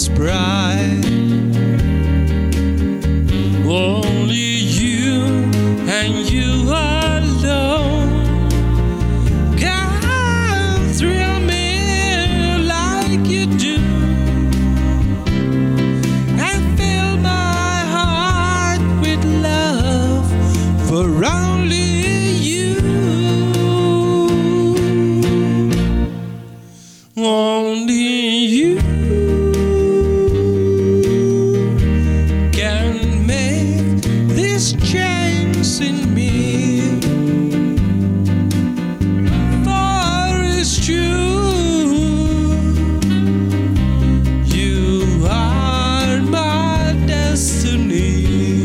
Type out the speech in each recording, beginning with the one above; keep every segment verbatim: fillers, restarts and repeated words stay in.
is bright. Only you and you alone can thrill me like you do, and fill my heart with love for only you. Only you can make this change in me. For it's true, you are my destiny.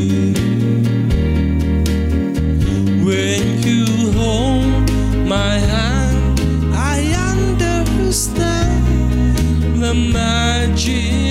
When you hold my hand, I understand the magic